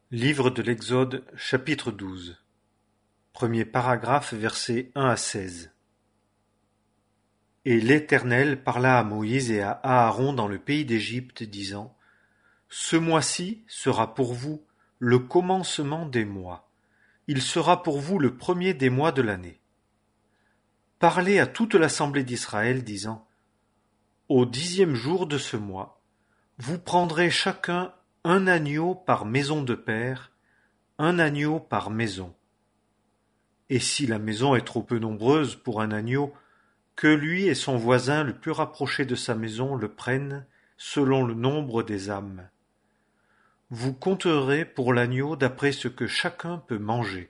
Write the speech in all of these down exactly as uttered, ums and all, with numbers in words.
Livre de l'Exode, chapitre douze. Premier paragraphe, versets un à seize. Et l'Éternel parla à Moïse et à Aaron dans le pays d'Égypte, disant : Ce mois-ci sera pour vous le commencement des mois. Il sera pour vous le premier des mois de l'année. Parlez à toute l'assemblée d'Israël, disant : Au dixième jour de ce mois, vous prendrez chacun un agneau par maison de père, un agneau par maison. Et si la maison est trop peu nombreuse pour un agneau, que lui et son voisin le plus rapproché de sa maison le prennent selon le nombre des âmes. Vous compterez pour l'agneau d'après ce que chacun peut manger.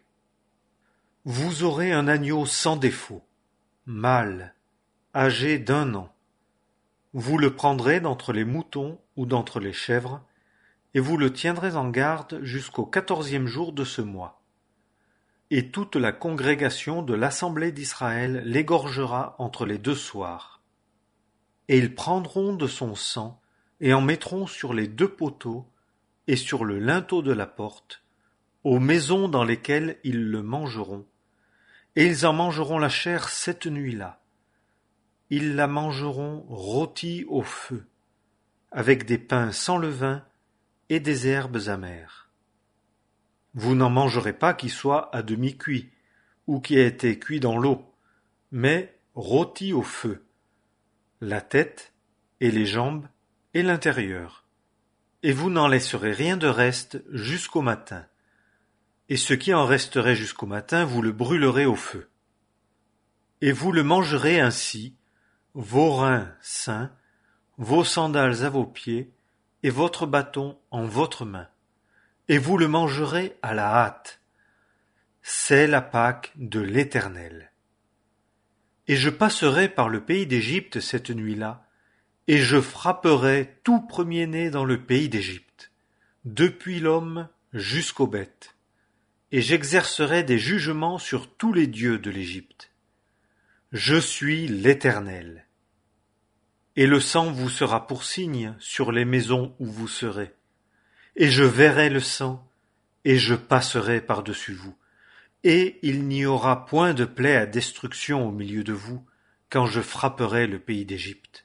Vous aurez un agneau sans défaut, mâle, âgé d'un an. Vous le prendrez d'entre les moutons ou d'entre les chèvres, et vous le tiendrez en garde jusqu'au quatorzième jour de ce mois. Et toute la congrégation de l'assemblée d'Israël l'égorgera entre les deux soirs. Et ils prendront de son sang, et en mettront sur les deux poteaux, et sur le linteau de la porte, aux maisons dans lesquelles ils le mangeront, et ils en mangeront la chair cette nuit-là. Ils la mangeront rôtie au feu, avec des pains sans levain et des herbes amères. Vous n'en mangerez pas qui soit à demi cuit, ou qui a été cuit dans l'eau, mais rôti au feu, la tête et les jambes et l'intérieur. Et vous n'en laisserez rien de reste jusqu'au matin. Et ce qui en resterait jusqu'au matin, vous le brûlerez au feu. Et vous le mangerez ainsi, vos reins sains, vos sandales à vos pieds, et votre bâton en votre main. Et vous le mangerez à la hâte. C'est la Pâque de l'Éternel. Et je passerai par le pays d'Égypte cette nuit-là, et je frapperai tout premier-né dans le pays d'Égypte, depuis l'homme jusqu'aux bêtes, et j'exercerai des jugements sur tous les dieux de l'Égypte. Je suis l'Éternel. Et le sang vous sera pour signe sur les maisons où vous serez. Et je verrai le sang, et je passerai par-dessus vous. Et il n'y aura point de plaie à destruction au milieu de vous, quand je frapperai le pays d'Égypte.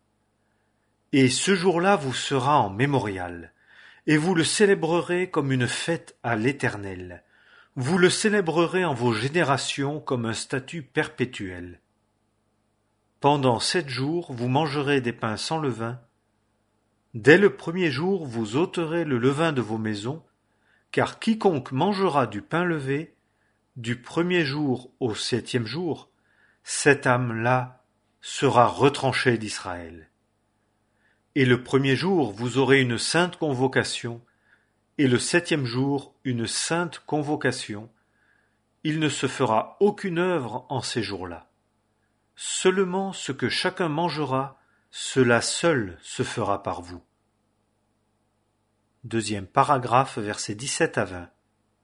Et ce jour-là vous sera en mémorial, et vous le célébrerez comme une fête à l'Éternel. Vous le célébrerez en vos générations comme un statut perpétuel. Pendant sept jours, vous mangerez des pains sans levain. Dès le premier jour, vous ôterez le levain de vos maisons, car quiconque mangera du pain levé, du premier jour au septième jour, cette âme-là sera retranchée d'Israël. Et le premier jour, vous aurez une sainte convocation, et le septième jour, une sainte convocation. Il ne se fera aucune œuvre en ces jours-là. Seulement ce que chacun mangera, cela seul se fera par vous. Deuxième paragraphe, versets dix-sept à vingt.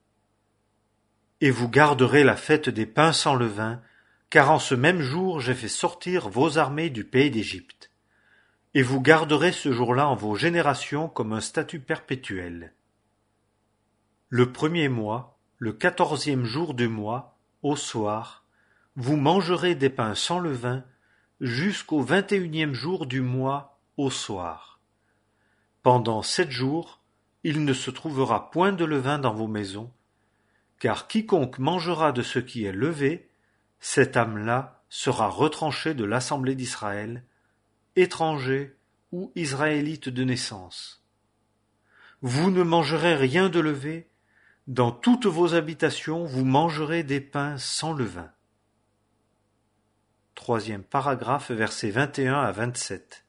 Et vous garderez la fête des pains sans levain, car en ce même jour j'ai fait sortir vos armées du pays d'Égypte. Et vous garderez ce jour-là en vos générations comme un statut perpétuel. Le premier mois, le quatorzième jour du mois, au soir, vous mangerez des pains sans levain jusqu'au vingt et unième jour du mois au soir. Pendant sept jours, il ne se trouvera point de levain dans vos maisons, car quiconque mangera de ce qui est levé, cette âme-là sera retranchée de l'assemblée d'Israël, étranger ou israélite de naissance. Vous ne mangerez rien de levé, dans toutes vos habitations vous mangerez des pains sans levain. Troisième paragraphe, versets vingt et un à vingt-sept.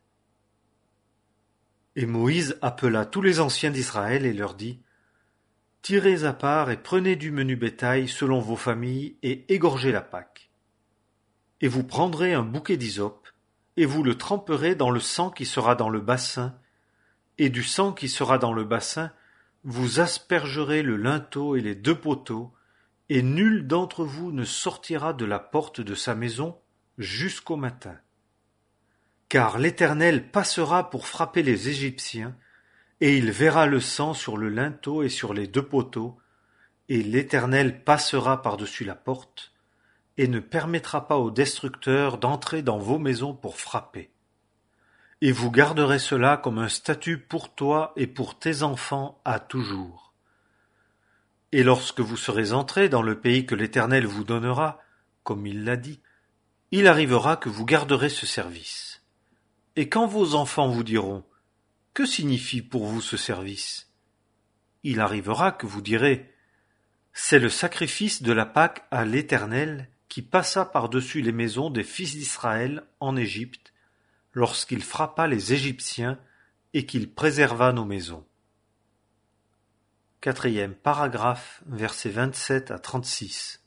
Et Moïse appela tous les anciens d'Israël et leur dit : Tirez à part et prenez du menu bétail selon vos familles et égorgez la Pâque. Et vous prendrez un bouquet d'hysope, et vous le tremperez dans le sang qui sera dans le bassin, et du sang qui sera dans le bassin, vous aspergerez le linteau et les deux poteaux, et nul d'entre vous ne sortira de la porte de sa maison jusqu'au matin. Car l'Éternel passera pour frapper les Égyptiens, Et il verra le sang sur le linteau et sur les deux poteaux, et l'Éternel passera par-dessus la porte, et ne permettra pas aux destructeurs d'entrer dans vos maisons pour frapper. Et vous garderez cela comme un statut pour toi et pour tes enfants à toujours. Et lorsque vous serez entrés dans le pays que l'Éternel vous donnera, comme il l'a dit, il arrivera que vous garderez ce service. Et quand vos enfants vous diront « Que signifie pour vous ce service ?» il arrivera que vous direz « C'est le sacrifice de la Pâque à l'Éternel qui passa par-dessus les maisons des fils d'Israël en Égypte, lorsqu'il frappa les Égyptiens et qu'il préserva nos maisons. » Quatrième paragraphe, versets vingt-sept à trente-six.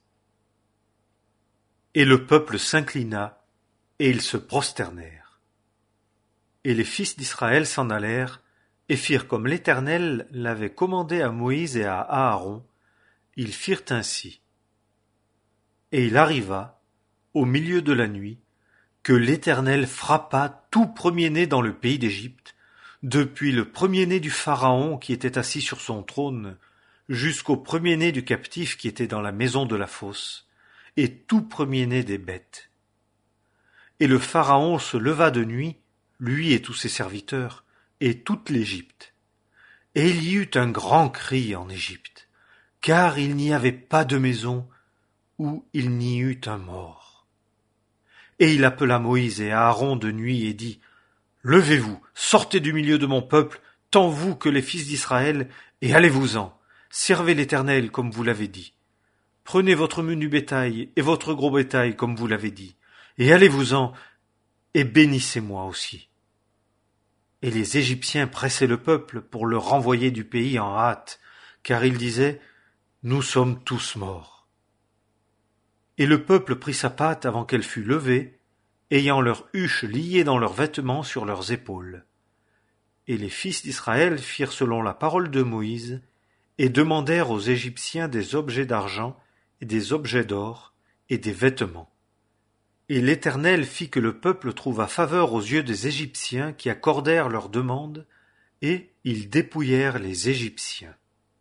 Et le peuple s'inclina, et ils se prosternèrent. Et les fils d'Israël s'en allèrent, et firent comme l'Éternel l'avait commandé à Moïse et à Aaron, ils firent ainsi. Et il arriva, au milieu de la nuit, que l'Éternel frappa tout premier-né dans le pays d'Égypte, depuis le premier-né du Pharaon qui était assis sur son trône, jusqu'au premier-né du captif qui était dans la maison de la fosse, et tout premier-né des bêtes. Et le Pharaon se leva de nuit, lui et tous ses serviteurs, et toute l'Égypte. Et il y eut un grand cri en Égypte, car il n'y avait pas de maison où il n'y eut un mort. Et il appela Moïse et Aaron de nuit et dit, « Levez-vous, sortez du milieu de mon peuple, tant vous que les fils d'Israël, et allez-vous-en, servez l'Éternel comme vous l'avez dit. Prenez votre menu bétail et votre gros bétail comme vous l'avez dit, et allez-vous-en, et bénissez-moi aussi. » Et les Égyptiens pressaient le peuple pour le renvoyer du pays en hâte, car ils disaient, « Nous sommes tous morts. » Et le peuple prit sa pâte avant qu'elle fût levée, ayant leurs huches liées dans leurs vêtements sur leurs épaules. Et les fils d'Israël firent selon la parole de Moïse, et demandèrent aux Égyptiens des objets d'argent, et des objets d'or, et des vêtements. Et l'Éternel fit que le peuple trouva faveur aux yeux des Égyptiens qui accordèrent leurs demandes, et ils dépouillèrent les Égyptiens.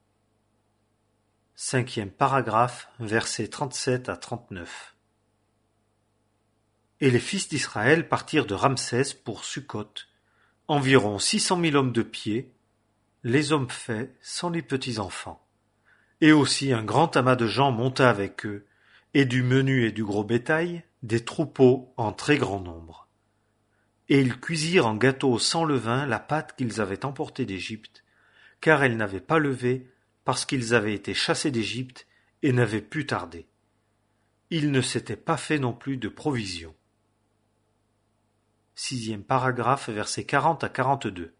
Cinquième paragraphe, versets trente-sept à trente-neuf. Et les fils d'Israël partirent de Ramsès pour Sukkot, environ six cent mille hommes de pied, les hommes faits sans les petits-enfants. Et aussi un grand amas de gens monta avec eux, et du menu et du gros bétail, des troupeaux en très grand nombre. Et ils cuisirent en gâteau sans levain la pâte qu'ils avaient emportée d'Égypte, car elle n'avait pas levé, parce qu'ils avaient été chassés d'Égypte et n'avaient pu tarder. Ils ne s'étaient pas fait non plus de provisions. Sixième paragraphe, versets quarante à quarante-deux.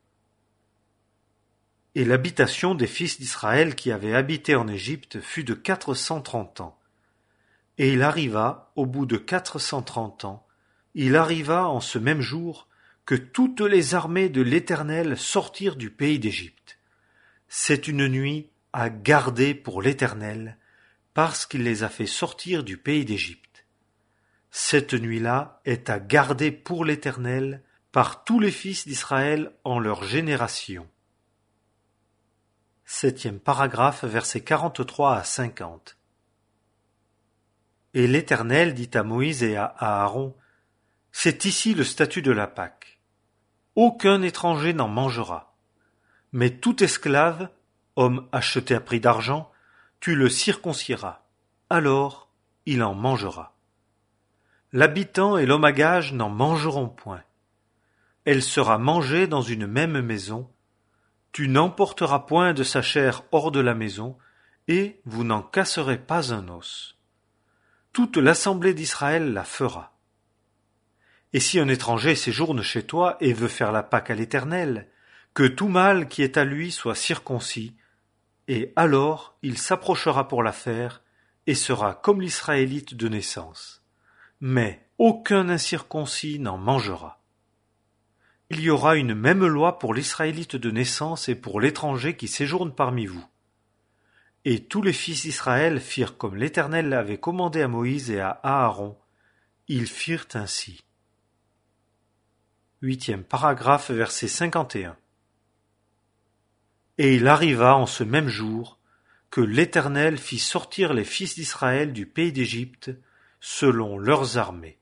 Et l'habitation des fils d'Israël qui avaient habité en Égypte fut de quatre cent trente ans. Et il arriva, au bout de quatre cent trente ans, il arriva en ce même jour que toutes les armées de l'Éternel sortirent du pays d'Égypte. C'est une nuit à garder pour l'Éternel, parce qu'il les a fait sortir du pays d'Égypte. Cette nuit-là est à garder pour l'Éternel par tous les fils d'Israël en leur génération. Septième paragraphe, versets quarante-trois à cinquante. Et l'Éternel dit à Moïse et à Aaron, « C'est ici le statut de la Pâque. Aucun étranger n'en mangera. Mais tout esclave, homme acheté à prix d'argent, tu le circoncieras. Alors il en mangera. L'habitant et l'homme à gage n'en mangeront point. Elle sera mangée dans une même maison. Tu n'emporteras point de sa chair hors de la maison, et vous n'en casserez pas un os. Toute l'assemblée d'Israël la fera. Et si un étranger séjourne chez toi et veut faire la Pâque à l'Éternel, que tout mâle qui est à lui soit circoncis, et alors il s'approchera pour la faire, et sera comme l'Israélite de naissance. Mais aucun incirconcis n'en mangera. Il y aura une même loi pour l'Israélite de naissance et pour l'étranger qui séjourne parmi vous. Et tous les fils d'Israël firent comme l'Éternel l'avait commandé à Moïse et à Aaron. Ils firent ainsi. Huitième paragraphe, verset cinquante et un. Et il arriva en ce même jour que l'Éternel fit sortir les fils d'Israël du pays d'Égypte selon leurs armées.